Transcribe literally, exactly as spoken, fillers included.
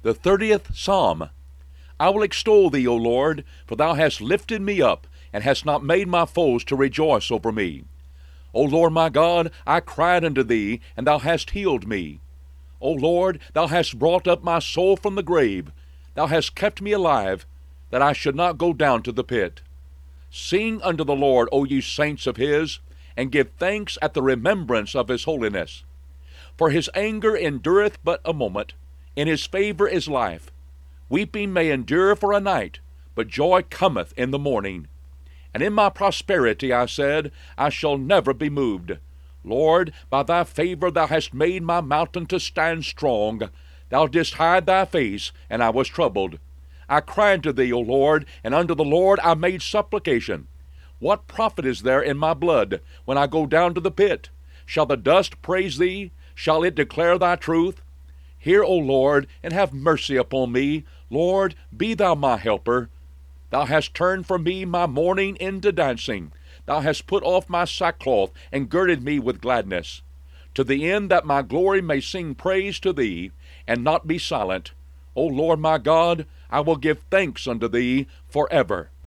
The thirtieth Psalm. I will extol thee, O Lord, for thou hast lifted me up, and hast not made my foes to rejoice over me. O Lord my God, I cried unto thee, and thou hast healed me. O Lord, thou hast brought up my soul from the grave. Thou hast kept me alive, that I should not go down to the pit. Sing unto the Lord, O ye saints of his, and give thanks at the remembrance of his holiness. For his anger endureth but a moment, in his favor is life. Weeping may endure for a night, but joy cometh in the morning. And in my prosperity I said, I shall never be moved. Lord, by thy favor thou hast made my mountain to stand strong. Thou didst hide thy face, and I was troubled. I cried to thee, O Lord, and unto the Lord I made supplication. What profit is there in my blood, when I go down to the pit? Shall the dust praise thee? Shall it declare thy truth? Hear, O Lord, and have mercy upon me. Lord, be thou my helper. Thou hast turned for me my mourning into dancing. Thou hast put off my sackcloth, and girded me with gladness, to the end that my glory may sing praise to thee, and not be silent. O Lord my God, I will give thanks unto thee forever.